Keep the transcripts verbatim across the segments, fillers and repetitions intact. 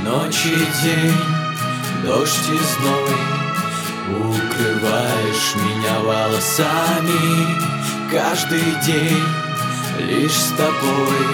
Ночь и день, дождь и зной, укрываешь меня волосами. Каждый день лишь с тобой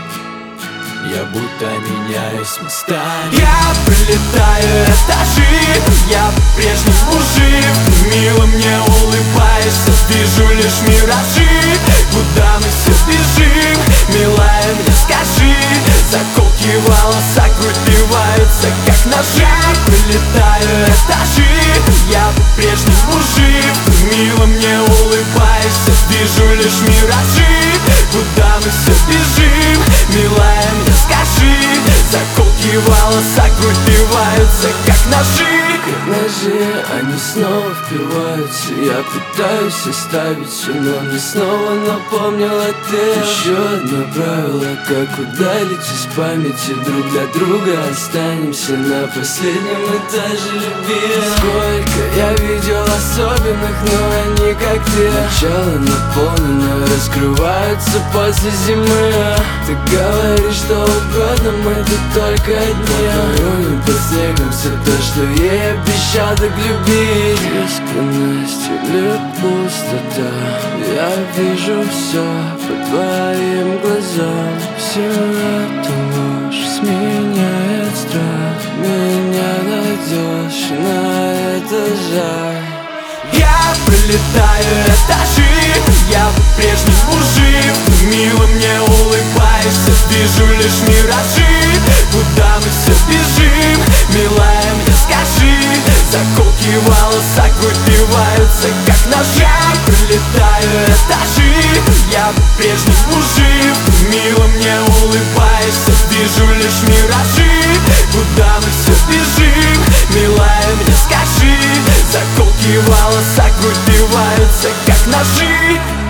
я будто меняюсь местами. Я пролетаю этажи, я по-прежнему жив. Ты мило мне улыбаешься, вижу лишь миражи. Куда мы все бежим, милая, мне скажи. Заколки в волосах выбиваются, как ножи. Я пролетаю этажи, я по-прежнему жив. Ты мило мне улыбаешься, вижу лишь миражи. Куда мы все бежим, милая, мне скажи. Заколки в волосах выбиваются, как ножи. Как ножи, они снова впиваются. Я пытаюсь оставить все, но мне снова напомнила ты. Еще одно правило, как удалить из памяти. Друг для друга останемся на последнем этаже любви. Сколько я видел особенных, но они как ты. Начало наполнено, раскрываются после зимы. Ты говоришь что угодно, мы тут только одни. Похороним под снегом все то, что ей обещал так любить. Искренность или пустота, я вижу все по твоим глазам. Все это ложь сменяет страх. Меня найдешь на этажах. Я пролетаю этажи, я по-прежнему жив. Ты мило мне улыбаешься, вижу лишь миражи. Куда мы все бежим, милая, мне скажи. Заколки в волосах выбиваются, как ножи. Я пролетаю этажи, я по-прежнему жив. Ты мило мне улыбаешься, вижу лишь миражи. Куда мы все бежим, милая, мне скажи. Заколки в волосах выбиваются, как ножи.